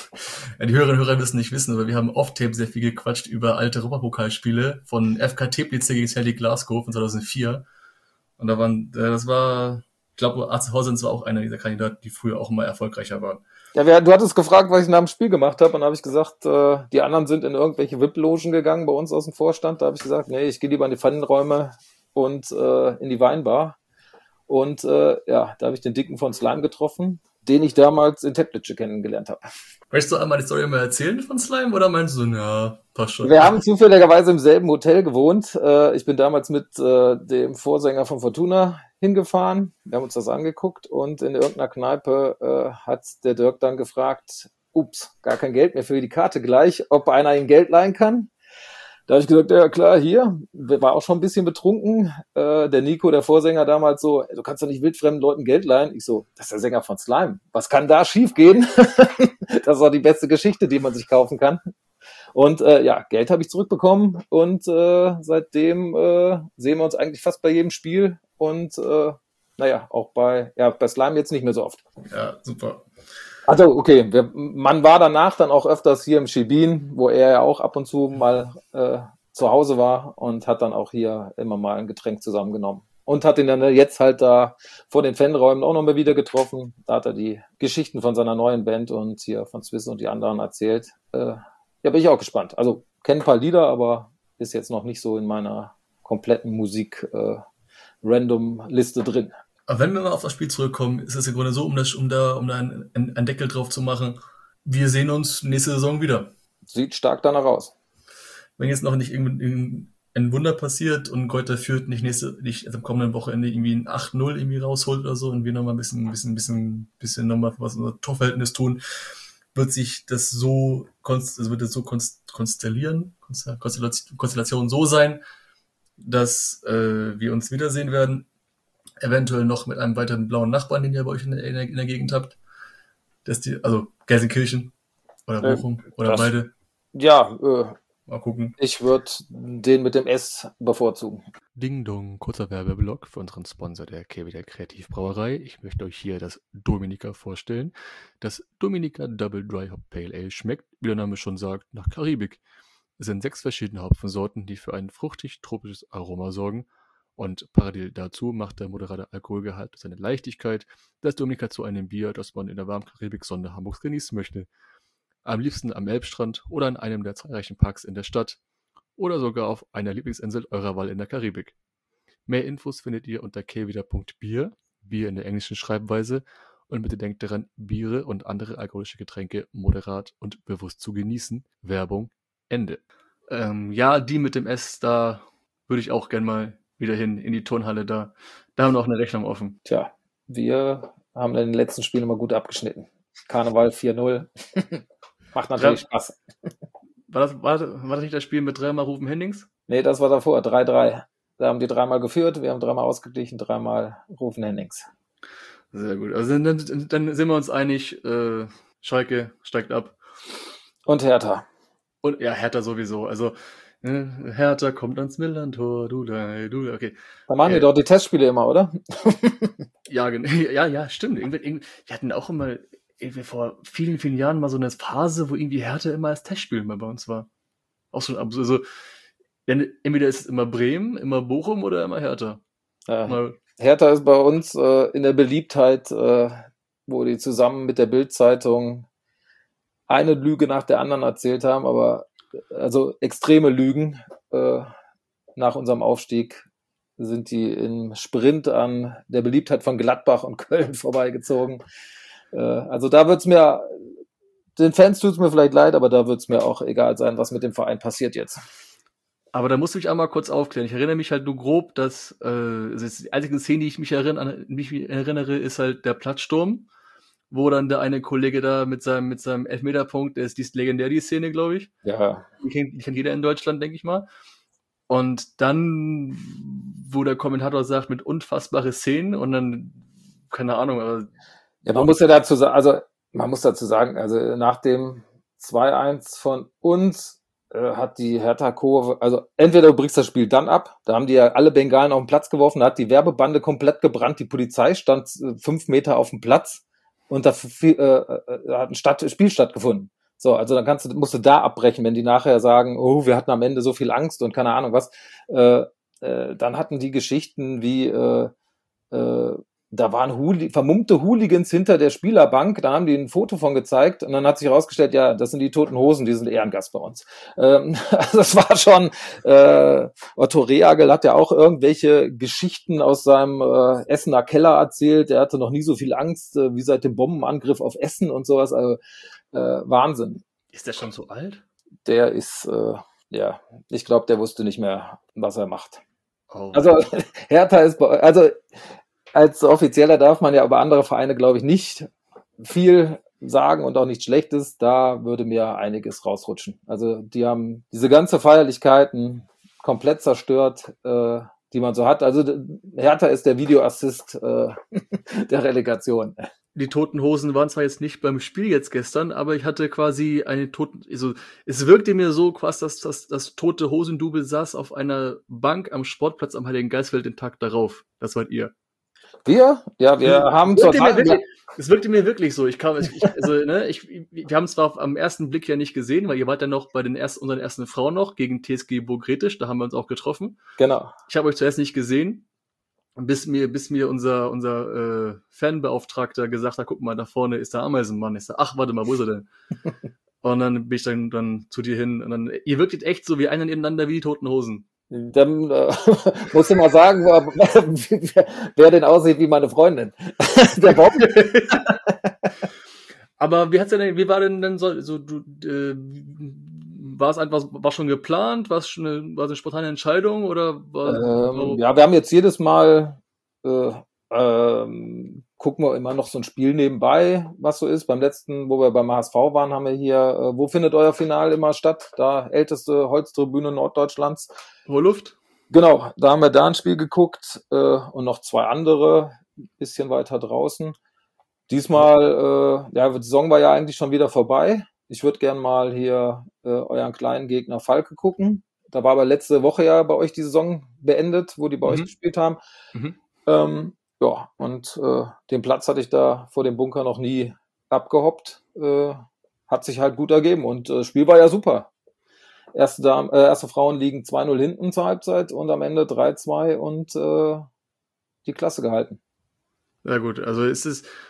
ja, die Hörerinnen und Hörer müssen nicht wissen, aber wir haben off-tape sehr viel gequatscht über alte Europapokalspiele von F K Teplitz gegen Celtic Glasgow von zweitausendvier. Und da waren, das war, ich glaube, A C Horsens war auch einer dieser Kandidaten, die früher auch immer erfolgreicher waren. Ja, wer, du hattest gefragt, was ich nach dem Spiel gemacht habe, und dann habe ich gesagt, äh, die anderen sind in irgendwelche V I P-Logen gegangen bei uns aus dem Vorstand. Da habe ich gesagt, nee, ich gehe lieber in die Pfannenräume und äh, in die Weinbar. Und äh, ja, da habe ich den Dicken von Slime getroffen, den ich damals in Teplitz kennengelernt habe. Möchtest du einmal die Story mal erzählen von Slime, oder meinst du, ja, passt schon? Wir haben zufälligerweise im selben Hotel gewohnt. Äh, ich bin damals mit äh, dem Vorsänger von Fortuna hingefahren. Wir haben uns das angeguckt und in irgendeiner Kneipe äh, hat der Dirk dann gefragt, ups, gar kein Geld mehr für die Karte gleich, ob einer ihm Geld leihen kann. Da habe ich gesagt, ja klar, hier. War auch schon ein bisschen betrunken. Äh, der Nico, der Vorsänger damals so, du kannst doch nicht wildfremden Leuten Geld leihen. Ich so, das ist der Sänger von Slime. Was kann da schief gehen? Das ist auch die beste Geschichte, die man sich kaufen kann. Und äh, ja, Geld habe ich zurückbekommen und äh, seitdem äh, sehen wir uns eigentlich fast bei jedem Spiel und äh, naja, auch bei, ja, bei Slime jetzt nicht mehr so oft. Ja, super. Also okay, wir, man war danach dann auch öfters hier im Schibin, wo er ja auch ab und zu mal äh, zu Hause war und hat dann auch hier immer mal ein Getränk zusammengenommen. Und hat ihn dann jetzt halt da vor den Fanräumen auch nochmal wieder getroffen. Da hat er die Geschichten von seiner neuen Band und hier von Swiss und die anderen erzählt. Äh, ja, bin ich auch gespannt. Also kenne ein paar Lieder, aber ist jetzt noch nicht so in meiner kompletten Musik-Random-Liste äh, drin. Aber wenn wir mal auf das Spiel zurückkommen, ist es im Grunde so, um, das, um da, um da einen, einen Deckel drauf zu machen, wir sehen uns nächste Saison wieder. Sieht stark danach aus. Wenn jetzt noch nicht irgendein ein Wunder passiert und Greuther Fürth nicht nächste, nicht also am kommenden Wochenende irgendwie ein acht null irgendwie rausholt oder so und wir nochmal ein bisschen, ein bisschen, bisschen, bisschen nochmal was unser Torverhältnis tun, wird sich das so, also wird das so konstellieren, Konstellation so sein, dass äh, wir uns wiedersehen werden. Eventuell noch mit einem weiteren blauen Nachbarn, den ihr bei euch in der, in der, in der Gegend habt. Dass die, also Gelsenkirchen oder Bochum äh, oder beide. Ja, äh, mal gucken. Ich würde den mit dem S bevorzugen. Ding Dong, kurzer Werbeblock für unseren Sponsor der Kehrwieder Kreativbrauerei. Ich möchte euch hier das Dominica vorstellen. Das Dominica Double Dry Hop Pale Ale schmeckt, wie der Name schon sagt, nach Karibik. Es sind sechs verschiedene Hopfensorten, die für ein fruchtig-tropisches Aroma sorgen. Und parallel dazu macht der moderate Alkoholgehalt seine Leichtigkeit das Dominica zu einem Bier, das man in der warmen Karibik-Sonne Hamburgs genießen möchte. Am liebsten am Elbstrand oder in einem der zahlreichen Parks in der Stadt oder sogar auf einer Lieblingsinsel eurer Wahl in der Karibik. Mehr Infos findet ihr unter kelvida punkt bier, Bier in der englischen Schreibweise, und bitte denkt daran, Biere und andere alkoholische Getränke moderat und bewusst zu genießen. Werbung, Ende. Ähm, ja, die mit dem S, da würde ich auch gern mal wieder hin, in die Turnhalle da. Da haben wir noch eine Rechnung offen. Tja, wir haben in den letzten Spielen immer gut abgeschnitten. Karneval vier null. Macht natürlich Ja. Spaß. War das, war, war das nicht das Spiel mit dreimal Rufen Hennings? Nee, das war davor, drei drei. Da haben die dreimal geführt, wir haben dreimal ausgeglichen, dreimal Rufen Hennings. Sehr gut. Also dann, dann, dann sind wir uns einig, äh, Schalke steigt ab. Und Hertha. Und ja, Hertha sowieso. Also äh, Hertha kommt ans Millantor, du da, du da, okay. Da machen Äh, die doch die Testspiele immer, oder? Ja, gen- ja, ja, stimmt. Irgendwie, irgendwie, wir hatten auch immer irgendwie vor vielen, vielen Jahren mal so eine Phase, wo irgendwie Hertha immer als Testspiel mal bei uns war. Auch schon absurd. Also, denn entweder ist es immer Bremen, immer Bochum oder immer Hertha. Ja. Mal, Hertha ist bei uns äh, in der Beliebtheit, äh, wo die zusammen mit der Bild-Zeitung eine Lüge nach der anderen erzählt haben, aber also extreme Lügen. Äh, nach unserem Aufstieg sind die im Sprint an der Beliebtheit von Gladbach und Köln vorbeigezogen. Äh, also da wird's mir, den Fans tut's mir vielleicht leid, aber da wird's mir auch egal sein, was mit dem Verein passiert jetzt. aber da musst du mich einmal kurz aufklären. Ich erinnere mich halt nur grob, dass äh, das ist die einzige Szene, die ich mich erinnere, an mich erinnere, ist halt der Platzsturm, wo dann der eine Kollege da mit seinem mit seinem Elfmeterpunkt, der ist die ist legendär, die Szene, glaube ich. Ja, Die kennt, die kennt jeder in Deutschland, denke ich mal. Und dann, wo der Kommentator sagt, mit unfassbare Szenen und dann, keine Ahnung, aber ja, man muss ja dazu sagen, also man muss dazu sagen, also nach dem zwei eins von uns äh, hat die Hertha-Kurve, also entweder du brichst das Spiel dann ab, da haben die ja alle Bengalen auf den Platz geworfen, da hat die Werbebande komplett gebrannt, die Polizei stand äh, fünf Meter auf dem Platz und da äh, äh, hat ein Stadt, Spiel stattgefunden. So, also dann kannst du, musst du da abbrechen, wenn die nachher sagen, oh, wir hatten am Ende so viel Angst und keine Ahnung was. Äh, äh, dann hatten die Geschichten wie, äh, äh, da waren Hooli- vermummte Hooligans hinter der Spielerbank, da haben die ein Foto von gezeigt und dann hat sich herausgestellt, ja, das sind die Toten Hosen, die sind Ehrengast bei uns. Ähm, also das war schon, äh, Otto Rehagel hat ja auch irgendwelche Geschichten aus seinem äh, Essener Keller erzählt, der hatte noch nie so viel Angst, äh, wie seit dem Bombenangriff auf Essen und sowas, also äh, Wahnsinn. ist der schon so alt? Der ist, äh, ja, ich glaube, der wusste nicht mehr, was er macht. Oh. Also Hertha ist, bei, also als Offizieller darf man ja über andere Vereine, glaube ich, nicht viel sagen und auch nichts Schlechtes. Da würde mir einiges rausrutschen. Also die haben diese ganze Feierlichkeiten komplett zerstört, äh, die man so hat. Also Hertha ist der Videoassist äh, der Relegation. Die Toten Hosen waren zwar jetzt nicht beim Spiel jetzt gestern, aber ich hatte quasi eine Toten, also es wirkte mir so quasi, dass das, das tote Hosendubel saß auf einer Bank am Sportplatz am Heiligen Geistfeld den Tag darauf. Das wart ihr. Wir? Ja, wir haben Es wirkte, zur mir wirklich, es wirkte mir wirklich so. Ich kam, ich, also, ne, ich, wir haben es zwar am ersten Blick ja nicht gesehen, weil ihr wart ja noch bei den ersten, unseren ersten Frauen noch gegen T S G Burgretisch, da haben wir uns auch getroffen. Genau. Ich habe euch zuerst nicht gesehen, bis mir, bis mir unser, unser äh, Fanbeauftragter gesagt hat, guck mal, da vorne ist der Ameisenmann. Ich sag, ach, warte mal, wo ist er denn? Und dann bin ich dann, dann zu dir hin und dann, ihr wirktet echt so wie einer nebeneinander wie die Toten Hosen. Dann äh, musst du mal sagen, wer, wer denn aussieht wie meine Freundin. Der Bob. Aber wie hat's denn, wie war denn dann so, so du, äh, war es einfach, war schon geplant, war es schon eine, war es eine spontane Entscheidung oder war Ähm, so? ja, wir haben jetzt jedes Mal äh, ähm, gucken wir immer noch so ein Spiel nebenbei, was so ist. Beim letzten, wo wir beim H S V waren, haben wir hier, äh, wo findet euer Final immer statt? Da älteste Holztribüne Norddeutschlands. Hohe Luft? Genau, da haben wir da ein Spiel geguckt äh, und noch zwei andere, ein bisschen weiter draußen. Diesmal, äh, ja, die Saison war ja eigentlich schon wieder vorbei. Ich würde gern mal hier äh, euren kleinen Gegner Falke gucken. Da war aber letzte Woche ja bei euch die Saison beendet, wo die bei Mhm. euch gespielt haben. Mhm. Ähm, ja, und äh, den Platz hatte ich da vor dem Bunker noch nie abgehoppt. Äh, hat sich halt gut ergeben und das äh, Spiel war ja super. Erste, Dame, äh, erste Frauen liegen zwei null hinten zur Halbzeit und am Ende drei zwei und äh, die Klasse gehalten. Ja gut, also es ist,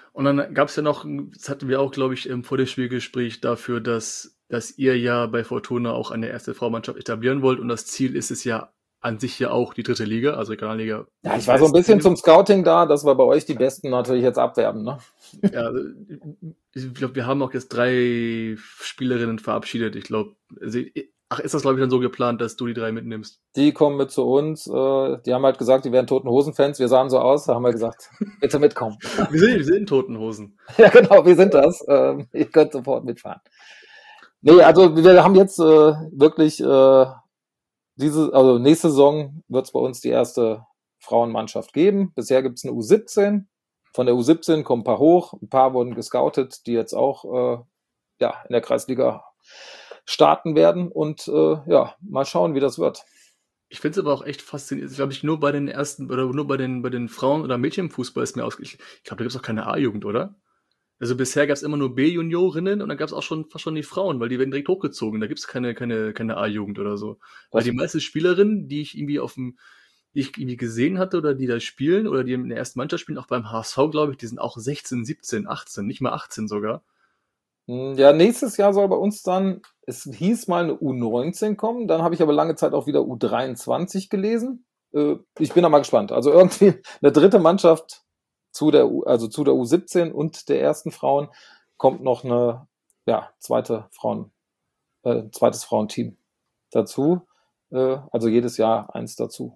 Und dann gab es ja noch, das hatten wir auch, glaube ich, im vor dem Spielgespräch dafür, dass, dass ihr ja bei Fortuna auch eine erste Frauenmannschaft etablieren wollt. Und das Ziel ist es ja an sich ja auch die dritte Liga, also Regionalliga. Ja, ich war so ein bisschen zum Scouting da, dass wir bei euch die Besten natürlich jetzt abwerben, ne? Ja, ich glaube, wir haben auch jetzt drei Spielerinnen verabschiedet. Ich glaube, also, ach, ist das, glaube ich, dann so geplant, dass du die drei mitnimmst? Die kommen mit zu uns. Äh, die haben halt gesagt, die wären Toten Hosen-Fans. Wir sahen so aus, da haben wir gesagt, bitte mitkommen. Wir sind, wir sind Toten Hosen. Ja, genau, wir sind das. Ähm, ihr könnt sofort mitfahren. Nee, also wir haben jetzt äh, wirklich äh, diese, also nächste Saison wird es bei uns die erste Frauenmannschaft geben. Bisher gibt es eine U siebzehn. Von der U siebzehn kommen ein paar hoch, ein paar wurden gescoutet, die jetzt auch äh, ja in der Kreisliga starten werden und äh, ja, mal schauen, wie das wird. Ich finde es aber auch echt faszinierend. Ich glaube, ich nur bei den ersten oder nur bei den bei den Frauen- oder Mädchenfußball ist mir aus. Ich glaube, da gibt es auch keine A-Jugend, oder? Also bisher gab es immer nur B-Juniorinnen und dann gab es auch schon fast schon die Frauen, weil die werden direkt hochgezogen. Da gibt es keine keine keine A-Jugend oder so. Weil die meisten Spielerinnen, die ich irgendwie auf dem die ich irgendwie gesehen hatte oder die da spielen oder die in der ersten Mannschaft spielen, auch beim H S V, glaube ich, die sind auch sechzehn, siebzehn, achtzehn, nicht mal achtzehn sogar. Ja, nächstes Jahr soll bei uns dann, es hieß mal eine U neunzehn kommen, dann habe ich aber lange Zeit auch wieder U dreiundzwanzig gelesen. Äh, ich bin da mal gespannt. Also irgendwie eine dritte Mannschaft zu der U, also zu der U siebzehn und der ersten Frauen kommt noch eine, ja, zweite Frauen, äh, zweites Frauenteam dazu. Äh, also jedes Jahr eins dazu.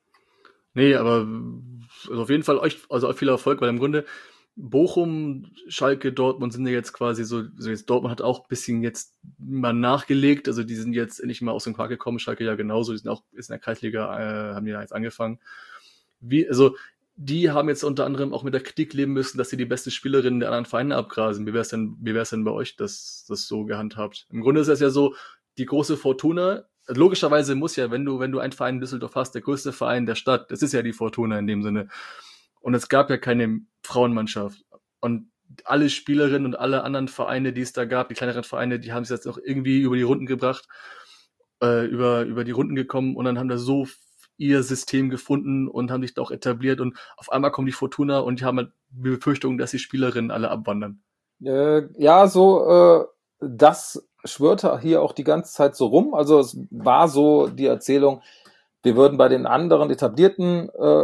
Nee, aber also auf jeden Fall euch, also euch viel Erfolg, weil im Grunde Bochum, Schalke, Dortmund sind ja jetzt quasi so, also jetzt Dortmund hat auch ein bisschen jetzt mal nachgelegt, also die sind jetzt endlich mal aus dem Quark gekommen, Schalke ja genauso, die sind auch ist in der Kreisliga, äh, haben die ja jetzt angefangen. Wie, also die haben jetzt unter anderem auch mit der Kritik leben müssen, dass sie die beste Spielerin der anderen Vereine abgrasen. Wie wär's denn, wie wär's denn bei euch, dass das so gehandhabt? Im Grunde ist es ja so, die große Fortuna, logischerweise muss ja, wenn du, wenn du einen Verein in Düsseldorf hast, der größte Verein der Stadt, das ist ja die Fortuna in dem Sinne. Und es gab ja keine Frauenmannschaft. Und alle Spielerinnen und alle anderen Vereine, die es da gab, die kleineren Vereine, die haben es jetzt auch irgendwie über die Runden gebracht, äh, über, über die Runden gekommen und dann haben da so ihr System gefunden und haben sich da auch etabliert und auf einmal kommt die Fortuna und die haben halt die Befürchtung, dass die Spielerinnen alle abwandern. Äh, ja, so, äh, das schwirrte hier auch die ganze Zeit so rum. Also es war so die Erzählung, wir würden bei den anderen etablierten äh,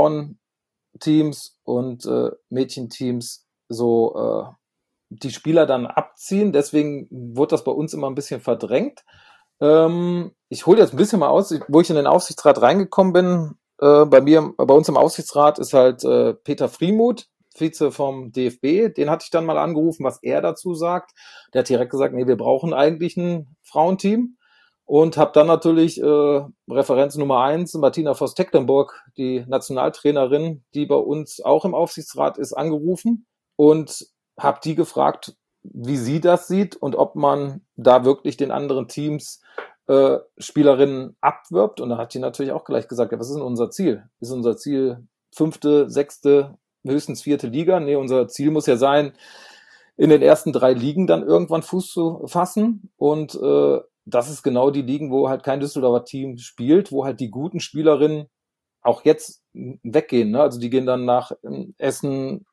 Frauenteams und äh, Mädchenteams so äh, die Spieler dann abziehen. Deswegen wurde das bei uns immer ein bisschen verdrängt. Ähm, ich hole jetzt ein bisschen mal aus, wo ich in den Aufsichtsrat reingekommen bin. Äh, bei mir, bei uns im Aufsichtsrat ist halt äh, Peter Friemuth, Vize vom D F B. Den hatte ich dann mal angerufen, was er dazu sagt. Der hat direkt gesagt, nee, wir brauchen eigentlich ein Frauenteam. Und habe dann natürlich äh, Referenz Nummer eins, Martina Voss-Tecklenburg, die Nationaltrainerin, die bei uns auch im Aufsichtsrat ist, angerufen und habe die gefragt, wie sie das sieht und ob man da wirklich den anderen Teams äh, Spielerinnen abwirbt. Und da hat die natürlich auch gleich gesagt, ja, was ist denn unser Ziel? Ist unser Ziel fünfte, sechste, höchstens vierte Liga? Nee, unser Ziel muss ja sein, in den ersten drei Ligen dann irgendwann Fuß zu fassen. Und äh, das ist genau die Ligen, wo halt kein Düsseldorfer Team spielt, wo halt die guten Spielerinnen auch jetzt weggehen. Ne? Also die gehen dann nach Essen,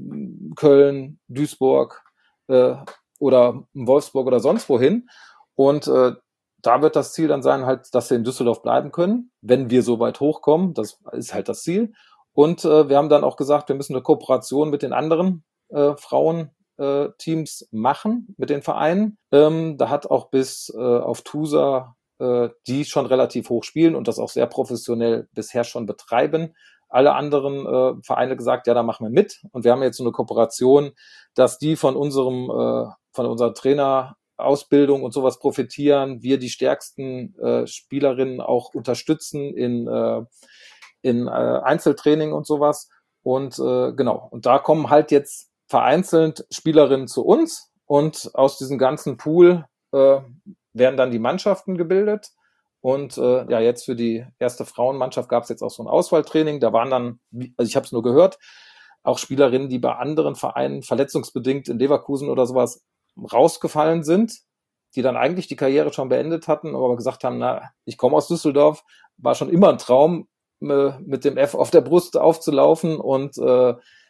Köln, Duisburg äh, oder Wolfsburg oder sonst wohin. Und äh, da wird das Ziel dann sein, halt, dass wir in Düsseldorf bleiben können, wenn wir so weit hochkommen. Das ist halt das Ziel. Und äh, wir haben dann auch gesagt, wir müssen eine Kooperation mit den anderen äh, Frauen Äh, Teams machen mit den Vereinen. Ähm, da hat auch bis äh, auf Tusa, äh, die schon relativ hoch spielen und das auch sehr professionell bisher schon betreiben, alle anderen äh, Vereine gesagt, ja, da machen wir mit. Und wir haben jetzt so eine Kooperation, dass die von unserem, äh, von unserer Trainerausbildung und sowas profitieren, wir die stärksten äh, Spielerinnen auch unterstützen in, äh, in äh, Einzeltraining und sowas. Und äh, genau, und da kommen halt jetzt vereinzelt Spielerinnen zu uns und aus diesem ganzen Pool äh, werden dann die Mannschaften gebildet und äh, ja, jetzt für die erste Frauenmannschaft gab es jetzt auch so ein Auswahltraining, da waren dann, also ich habe es nur gehört, auch Spielerinnen, die bei anderen Vereinen verletzungsbedingt in Leverkusen oder sowas rausgefallen sind, die dann eigentlich die Karriere schon beendet hatten, aber gesagt haben, na, ich komme aus Düsseldorf, war schon immer ein Traum, äh, mit dem F auf der Brust aufzulaufen und äh,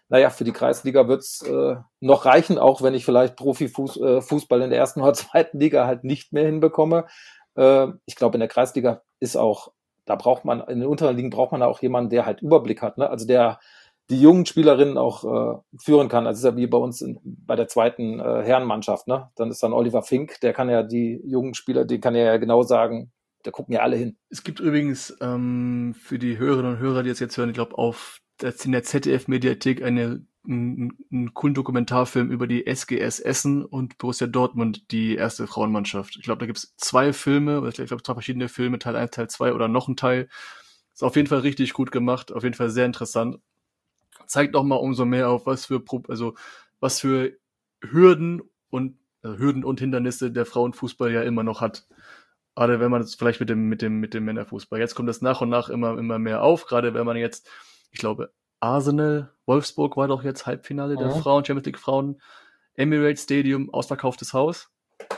naja, für die Kreisliga wird's äh, noch reichen, auch wenn ich vielleicht Profifußball in der ersten oder zweiten Liga halt nicht mehr hinbekomme. Äh, ich glaube, in der Kreisliga ist auch, da braucht man, in den unteren Ligen braucht man auch jemanden, der halt Überblick hat, ne? Also der die jungen Spielerinnen auch äh, führen kann. Also ist ja wie bei uns in, bei der zweiten äh, Herrenmannschaft, ne? Dann ist dann Oliver Fink, der kann ja die jungen Spieler, die kann ja genau sagen, da gucken ja alle hin. Es gibt übrigens ähm, für die Hörerinnen und Hörer, die das jetzt hören, ich glaube, auf der, in der Z D F-Mediathek eine, einen, einen coolen Dokumentarfilm über die S G S Essen und Borussia Dortmund, die erste Frauenmannschaft. Ich glaube, da gibt es zwei Filme, oder ich glaube, zwei verschiedene Filme, Teil eins, Teil zwei oder noch ein Teil. Ist auf jeden Fall richtig gut gemacht, auf jeden Fall sehr interessant. Zeigt auch mal umso mehr auf, was für, also, was für Hürden und, also Hürden und Hindernisse der Frauenfußball ja immer noch hat. Gerade wenn man es vielleicht mit dem, mit dem, mit dem Männerfußball. Jetzt kommt das nach und nach immer, immer mehr auf. Gerade wenn man jetzt, ich glaube, Arsenal, Wolfsburg war doch jetzt Halbfinale mhm. der Frauen, Champions League Frauen, Emirates Stadium, ausverkauftes Haus.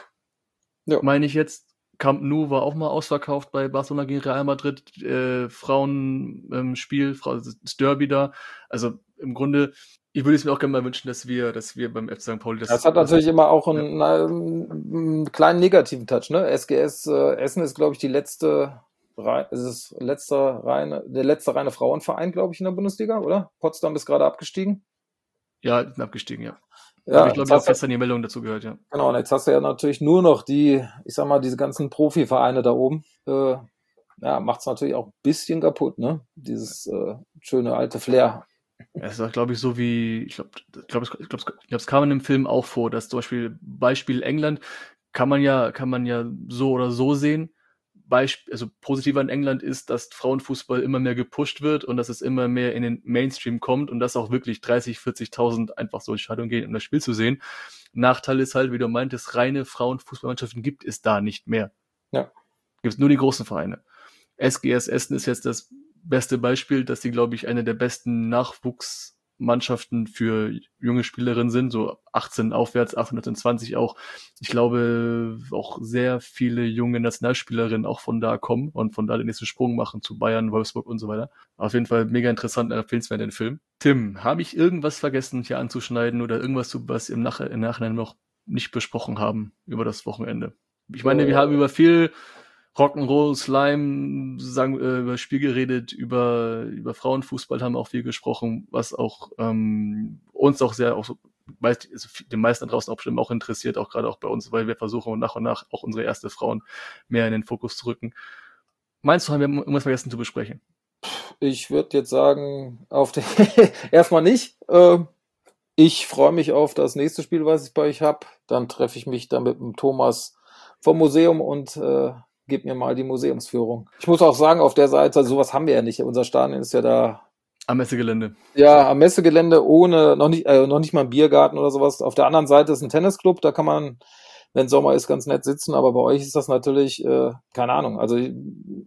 Ja. Meine ich jetzt. Camp Nou war auch mal ausverkauft bei Barcelona gegen Real Madrid, äh, Frauenspiel, ähm, das Derby da. Also im Grunde, ich würde es mir auch gerne mal wünschen, dass wir, dass wir beim F C Sankt Pauli das. Das hat natürlich das, immer auch einen, ja. einen, einen kleinen negativen Touch, ne? S G S äh, Essen ist, glaube ich, die letzte, ist es letzter reine, der letzte reine Frauenverein, glaube ich, in der Bundesliga, oder? Potsdam ist gerade abgestiegen. Ja, die sind abgestiegen, ja. Ja, ich glaube, ich habe gestern die Meldung dazu gehört, ja. Genau, und jetzt hast du ja natürlich nur noch die, ich sag mal, diese ganzen Profivereine da oben. Äh, ja, macht's natürlich auch ein bisschen kaputt, ne? Dieses äh, schöne alte Flair. Ja, es war, glaube ich, so wie, ich glaube, ich glaube, ich glaube, es kam in dem Film auch vor, dass zum Beispiel Beispiel England kann man ja, kann man ja so oder so sehen. Beispiel, also positiv an England ist, dass Frauenfußball immer mehr gepusht wird und dass es immer mehr in den Mainstream kommt und dass auch wirklich dreißig, vierzigtausend einfach so in Stadion gehen, um das Spiel zu sehen. Nachteil ist halt, wie du meintest, reine Frauenfußballmannschaften gibt es da nicht mehr. Ja. Gibt es nur die großen Vereine. S G S Essen ist jetzt das beste Beispiel, dass die, glaube ich, eine der besten Nachwuchsmannschaften für junge Spielerinnen sind, so achtzehn aufwärts, achthundert zwanzig auch. Ich glaube, auch sehr viele junge Nationalspielerinnen auch von da kommen und von da den nächsten Sprung machen zu Bayern, Wolfsburg und so weiter. Auf jeden Fall mega interessant, empfehlenswert den Film. Tim, habe ich irgendwas vergessen hier anzuschneiden oder irgendwas, was wir im, Nach- im Nachhinein noch nicht besprochen haben über das Wochenende? Ich meine, wir haben über viel Rock'n'Roll, Slime, sagen, äh, über Spiel geredet, über, über Frauenfußball haben wir auch viel gesprochen, was auch ähm, uns auch sehr, auch so, meist, also den meisten da draußen auch bestimmt auch interessiert, auch gerade auch bei uns, weil wir versuchen nach und nach auch unsere erste Frauen mehr in den Fokus zu rücken. Meinst du, haben wir irgendwas vergessen zu besprechen? Ich würde jetzt sagen, auf den erstmal nicht. Äh, ich freue mich auf das nächste Spiel, was ich bei euch habe. Dann treffe ich mich dann mit dem Thomas vom Museum und äh, gib mir mal die Museumsführung. Ich muss auch sagen, auf der Seite, sowas haben wir ja nicht. Unser Stadion ist ja da. Am Messegelände. Ja, am Messegelände ohne, noch nicht, äh, noch nicht mal ein Biergarten oder sowas. Auf der anderen Seite ist ein Tennisclub, da kann man, wenn Sommer ist, ganz nett sitzen, aber bei euch ist das natürlich, äh, keine Ahnung. Also ich,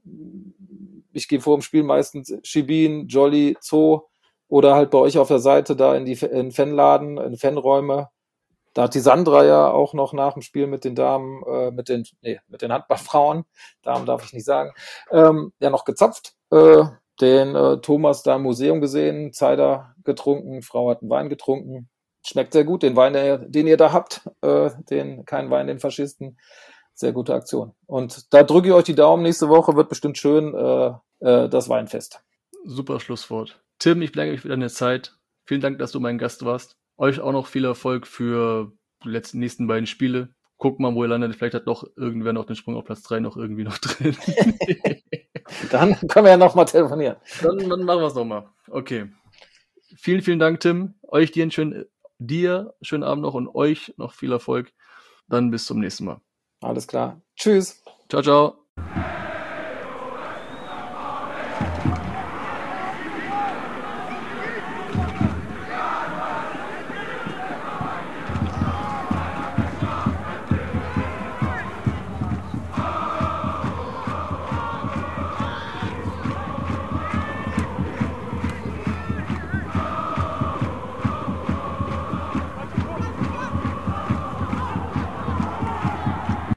ich gehe vor dem Spiel meistens Schibin, Jolly, Zoo oder halt bei euch auf der Seite da in die in Fanladen, in Fanräume. Da hat die Sandra ja auch noch nach dem Spiel mit den Damen, äh, mit den, nee, mit den Handballfrauen, Damen darf ich nicht sagen, ähm, ja noch gezapft, äh, den äh, Thomas da im Museum gesehen, Cider getrunken, Frau hat einen Wein getrunken, schmeckt sehr gut, den Wein, den ihr da habt, äh, den, kein Wein, den Faschisten, sehr gute Aktion. Und da drücke ich euch die Daumen, nächste Woche wird bestimmt schön, äh, äh, das Weinfest. Super Schlusswort. Tim, ich bedanke mich für deine Zeit, vielen Dank, dass du mein Gast warst. Euch auch noch viel Erfolg für die letzten, nächsten beiden Spiele. Guckt mal, wo ihr landet. Vielleicht hat noch irgendwer noch den Sprung auf Platz drei noch irgendwie noch drin. Dann können wir ja nochmal telefonieren. Dann, dann machen wir es nochmal. Okay. Vielen, vielen Dank, Tim. Euch dir einen schönen, dir schönen Abend noch und euch noch viel Erfolg. Dann bis zum nächsten Mal. Alles klar. Tschüss. Ciao, ciao.